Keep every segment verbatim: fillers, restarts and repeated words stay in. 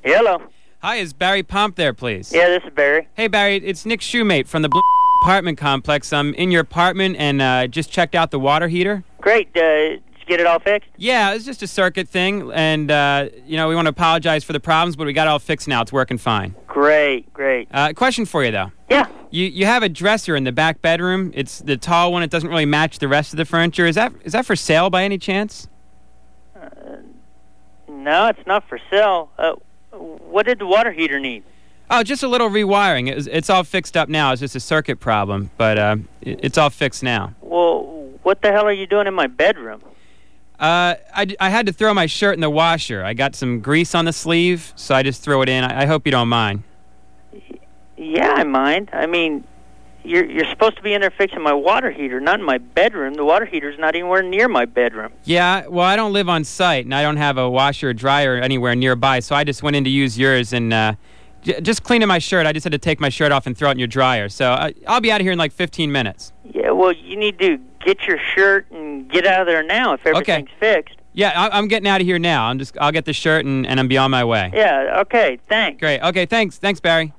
Hello. Hi, is Barry Pomp there, please? Yeah, this is Barry. Hey, Barry, it's Nick Shoemate from the Blue apartment complex. I'm in your apartment and uh, just checked out the water heater. Great. Uh, did you get it all fixed? Yeah, it's just a circuit thing, and, uh, you know, we want to apologize for the problems, but we got it all fixed now. It's working fine. Great, great. Uh, question for you, though. Yeah. You you have a dresser in the back bedroom. It's the tall one. It doesn't really match the rest of the furniture. Is that is that for sale by any chance? Uh, no, it's not for sale. Uh, what did the water heater need? Oh, just a little rewiring. It was, it's all fixed up now. It's just a circuit problem, but uh, it, it's all fixed now. Well, what the hell are you doing in my bedroom? Uh, I, I had to throw my shirt in the washer. I got some grease on the sleeve, so I just threw it in. I, I hope you don't mind. Yeah, I mind. I mean, you're you're supposed to be in there fixing my water heater, not in my bedroom. The water heater's not anywhere near my bedroom. Yeah, well, I don't live on site, and I don't have a washer or dryer anywhere nearby, so I just went in to use yours and uh, j- just cleaning my shirt. I just had to take my shirt off and throw it in your dryer. So I, I'll be out of here in like fifteen minutes. Yeah, well, you need to get your shirt and get out of there now if everything's okay. fixed. Yeah, I, I'm getting out of here now. I'm just I'll get the shirt and, and I'm be on my way. Yeah, okay, thanks. Great. Okay, thanks. Thanks, Barry.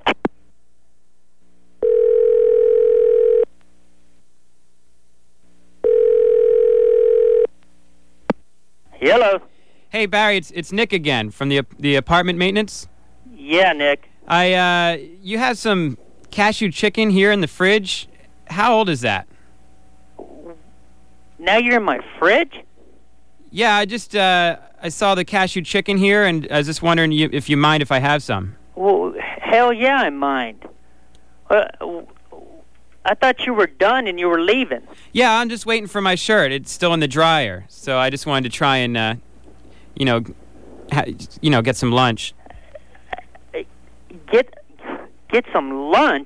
Hello. Hey, Barry, it's it's Nick again from the the apartment maintenance. Yeah, Nick. I uh, you have some cashew chicken here in the fridge. How old is that? Now you're in my fridge? Yeah, I just uh, I saw the cashew chicken here, and I was just wondering you, if you mind if I have some. Well, hell yeah, I mind. Uh, I thought you were done and you were leaving. Yeah, I'm just waiting for my shirt. It's still in the dryer, so I just wanted to try and, uh, you know, ha- you know, get some lunch. Get get some lunch?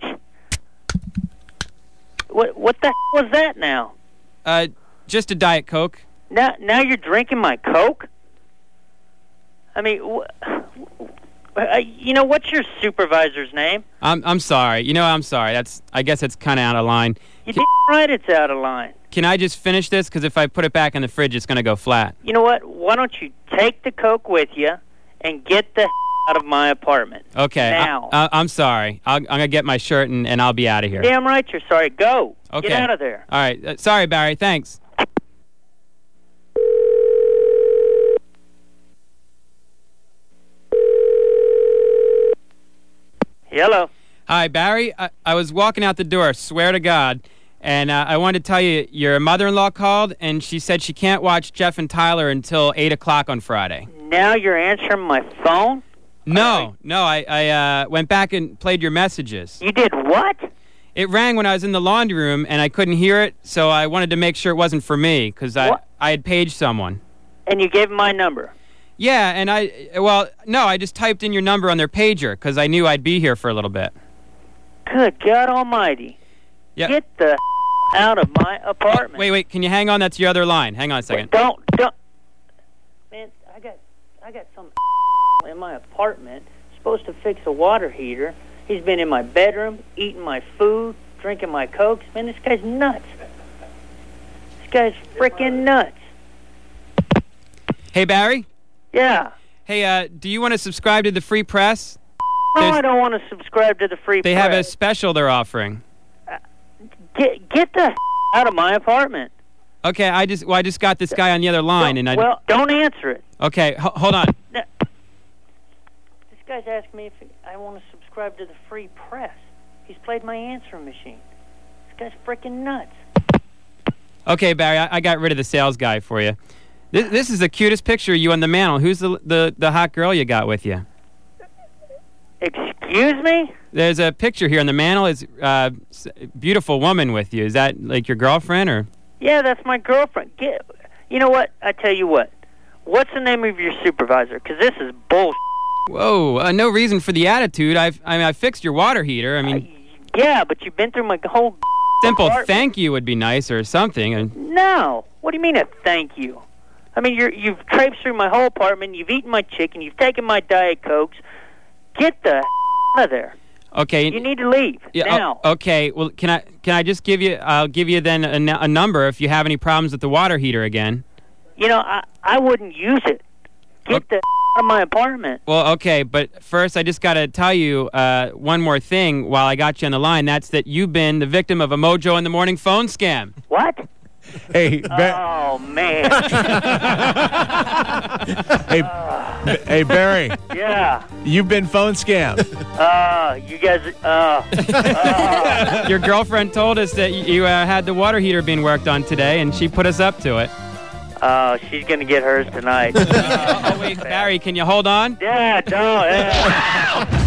What what the hell was that now? Uh, just a Diet Coke. Now now you're drinking my Coke? I mean, wh- uh, you know, what's your supervisor's name? I'm I'm sorry. You know, I'm sorry. That's I guess it's kind of out of line. You damn right it's out of line. Can I just finish this? Because if I put it back in the fridge, it's going to go flat. You know what? Why don't you take the Coke with you and get the out of my apartment? Okay. Now. I, I, I'm sorry. I'll, I'm going to get my shirt and, and I'll be out of here. Damn right you're sorry. Go. Okay. Get out of there. All right. Uh, sorry, Barry. Thanks. Hello. Hi, Barry. I, I was walking out the door, swear to God, and uh, I wanted to tell you your mother-in-law called, and she said she can't watch Jeff and Tyler until eight o'clock on Friday. Now you're answering my phone? No, no, I, I uh, went back and played your messages. You did what? It rang when I was in the laundry room, and I couldn't hear it, so I wanted to make sure it wasn't for me, because I, I had paged someone. And you gave him my number? Yeah, and I, well, no, I just typed in your number on their pager, because I knew I'd be here for a little bit. Good God almighty. Yeah. Get the out of my apartment. Oh, wait, wait, can you hang on? That's your other line. Hang on a second. Wait, don't, don't. Man, I got, I got some in my apartment, supposed to fix a water heater. He's been in my bedroom, eating my food, drinking my Cokes. Man, this guy's nuts. This guy's freaking nuts. Hey, Barry? Yeah. Hey, uh, do you want to subscribe to the Free Press? No, There's, I don't want to subscribe to the Free They Press. have a special they're offering. Uh, get get the out of my apartment. Okay, I just well, I just got this guy on the other line, and I well, don't answer it. Okay, ho- hold on. Now, this guy's asking me if I want to subscribe to the Free Press. He's played my answering machine. This guy's freaking nuts. Okay, Barry, I, I got rid of the sales guy for you. This, this is the cutest picture of you on the mantle. Who's the, the the hot girl you got with you? Excuse me? There's a picture here on the mantle. Is uh, beautiful woman with you. Is that like your girlfriend or? Yeah, that's my girlfriend. Get, you know what? I tell you what. What's the name of your supervisor? Because this is bullshit. Whoa! Uh, no reason for the attitude. I've I mean I fixed your water heater. I mean. Uh, yeah, but you've been through my whole. Simple apartment. thank you would be nice or something. And No. What do you mean a thank you? I mean you're you've traipsed through my whole apartment. You've eaten my chicken. You've taken my Diet Cokes. Get the out of there. Okay. You need to leave yeah, now. Oh, okay. Well, can I can I just give you? I'll give you then a, n- a number if you have any problems with the water heater again. You know, I I wouldn't use it. Get Okay. the in my apartment. Well, okay, but first I just got to tell you uh, one more thing while I got you on the line. That's that you've been the victim of a Mojo in the Morning phone scam. What? Hey, Ba- Oh, man. hey, hey, Barry, Yeah. you've been phone scammed. Uh, you guys, uh, uh, Your girlfriend told us that you uh, had the water heater being worked on today, and she put us up to it. uh, she's going to get hers tonight. Oh, wait, Barry, can you hold on? Yeah, no, yeah.